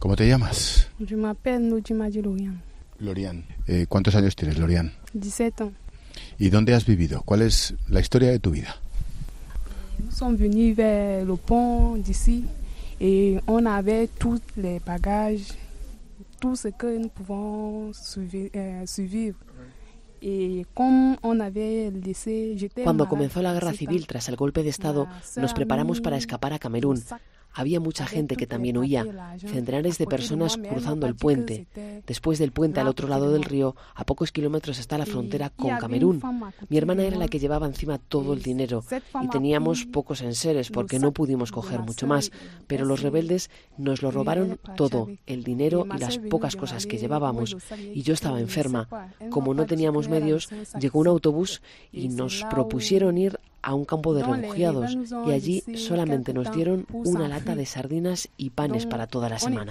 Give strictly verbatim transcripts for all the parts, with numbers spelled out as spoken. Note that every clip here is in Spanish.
¿Cómo te llamas? Je m'appelle Nodjimadi Lorian. Lorian. Eh, ¿Cuántos años tienes, Lorian? dix-sept ans. ¿Y dónde has vivido? ¿Cuál es la historia de tu vida? Nous sommes venus vers le pont d'ici et on avait tous les bagages, tout ce que nous pouvons survi- euh, survivre. Y como Cuando comenzó la guerra civil tras el golpe de Estado, nos preparamos para escapar a Camerún. Había mucha gente que también huía, centenares de personas cruzando el puente. Después del puente, al otro lado del río, a pocos kilómetros está la frontera con Camerún. Mi hermana era la que llevaba encima todo el dinero y teníamos pocos enseres porque no pudimos coger mucho más, pero los rebeldes nos lo robaron todo, el dinero y las pocas cosas que llevábamos. Y yo estaba enferma. Como no teníamos medios, llegó un autobús y nos propusieron ir a un campo de refugiados y allí solamente nos dieron una lata de sardinas y panes para toda la semana.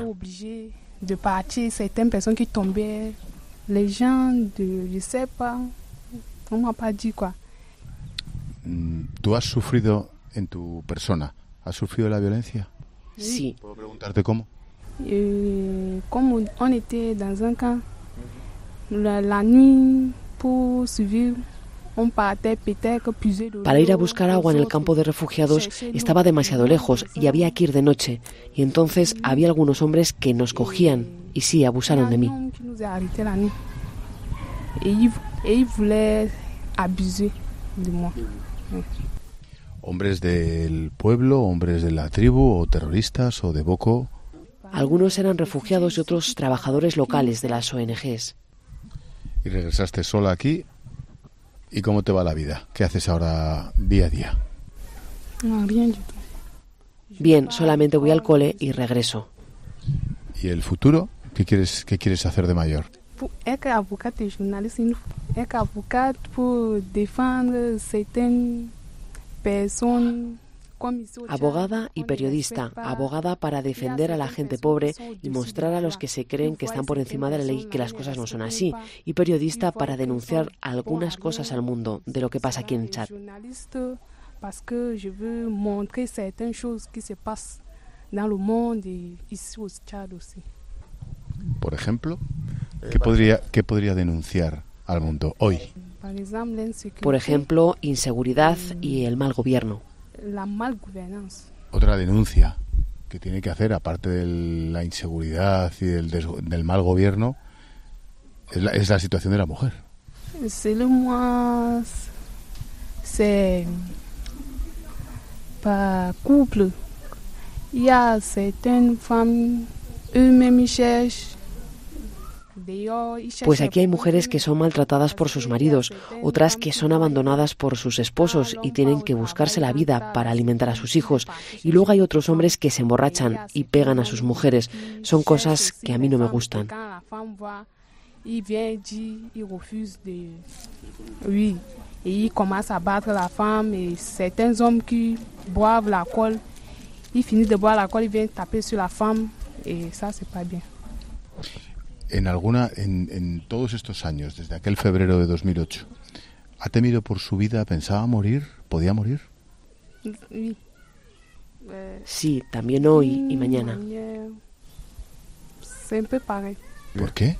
¿Tú has sufrido en tu persona? ¿Has sufrido la violencia? Sí. ¿Puedo preguntarte cómo? Eh, como on était dans un camp, la, la nuit pour survivre. Para ir a buscar agua en el campo de refugiados estaba demasiado lejos y había que ir de noche. Y entonces había algunos hombres que nos cogían y sí, abusaron de mí. ¿Hombres del pueblo, hombres de la tribu o terroristas o de Boko? Algunos eran refugiados y otros trabajadores locales de las O N Ges. ¿Y regresaste sola aquí? ¿Y cómo te va la vida? ¿Qué haces ahora día a día? Bien, solamente voy al cole y regreso. ¿Y el futuro? ¿Qué quieres, qué quieres hacer de mayor? Abogada y periodista, abogada para defender a la gente pobre y mostrar a los que se creen que están por encima de la ley que las cosas no son así, y periodista para denunciar algunas cosas al mundo de lo que pasa aquí en Chad. Por ejemplo, ¿qué podría, qué podría denunciar al mundo hoy? Por ejemplo, inseguridad y el mal gobierno. La mal gobernanza. Otra denuncia que tiene que hacer, aparte de la inseguridad y del, des, del mal gobierno, es la, es la situación de la mujer. Selon moi, c'est par couple. Il y a certaines femmes, eux-mêmes cherchent. Pues aquí hay mujeres que son maltratadas por sus maridos, otras que son abandonadas por sus esposos y tienen que buscarse la vida para alimentar a sus hijos. Y luego hay otros hombres que se emborrachan y pegan a sus mujeres. Son cosas que a mí no me gustan. Y commence a battre la femme et certains hommes qui boivent l'alcool, ils finissent de boire l'alcool, ils viennent taper sur la femme et ça c'est pas bien. En alguna, en, en todos estos años, desde aquel febrero de dos mil ocho, ¿ha temido por su vida? ¿Pensaba morir? ¿Podía morir? Sí, también hoy y mañana. ¿Por qué?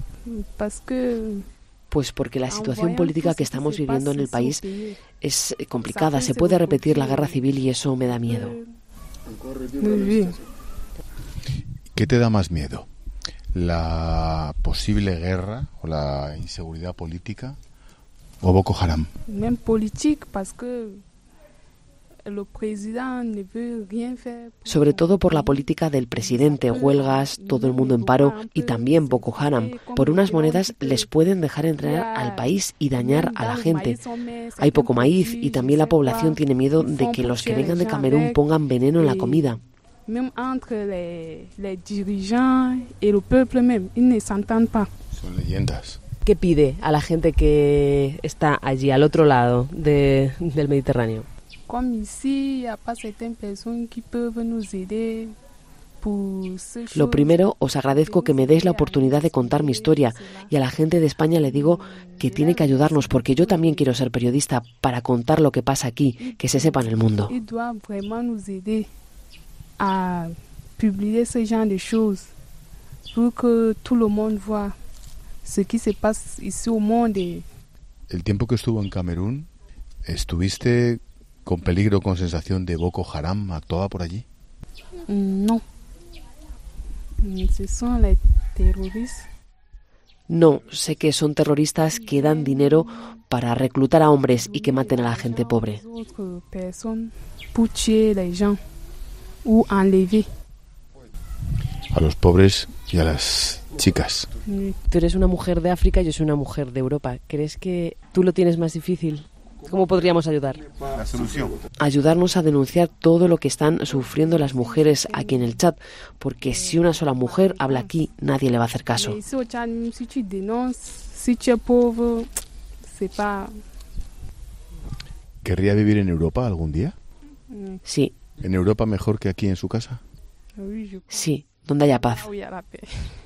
Pues porque la situación política que estamos viviendo en el país es complicada. Se puede repetir la guerra civil y eso me da miedo. ¿Qué te da más miedo? ¿La posible guerra o la inseguridad política o Boko Haram? Sobre todo por la política del presidente, huelgas, todo el mundo en paro y también Boko Haram. Por unas monedas les pueden dejar entrar al país y dañar a la gente. Hay poco maíz y también la población tiene miedo de que los que vengan de Camerún pongan veneno en la comida. Même entre les, les dirigeants et le peuple même, ils ne s'entendent pas. Son leyendas. ¿Qué pide a la gente que está allí, al otro lado de, del Mediterráneo? Comme ici, il n'y a pas certaines personnes qui peuvent nous aider. Lo primero, os agradezco que me deis la oportunidad de contar mi historia y a la gente de España le digo que tiene que ayudarnos porque yo también quiero ser periodista para contar lo que pasa aquí, que se sepa en el mundo. A publier ce genre de choses pour que tout le monde voit ce qui se passe ici au monde. El tiempo que estuvo en Camerún, ¿estuviste con peligro, con sensación de Boko Haram? ¿Actuaba por allí? No. Ce sont les terroristes. No, sé que son terroristas que dan dinero para reclutar a hombres y que maten a la gente pobre. A los pobres y a las chicas. Tú eres una mujer de África y yo soy una mujer de Europa. ¿Crees que tú lo tienes más difícil? ¿Cómo podríamos ayudar? La solución. Ayudarnos a denunciar todo lo que están sufriendo las mujeres aquí en el chat, porque si una sola mujer habla aquí, nadie le va a hacer caso. ¿Querría vivir en Europa algún día? Sí. ¿En Europa mejor que aquí en su casa? Sí, donde haya paz.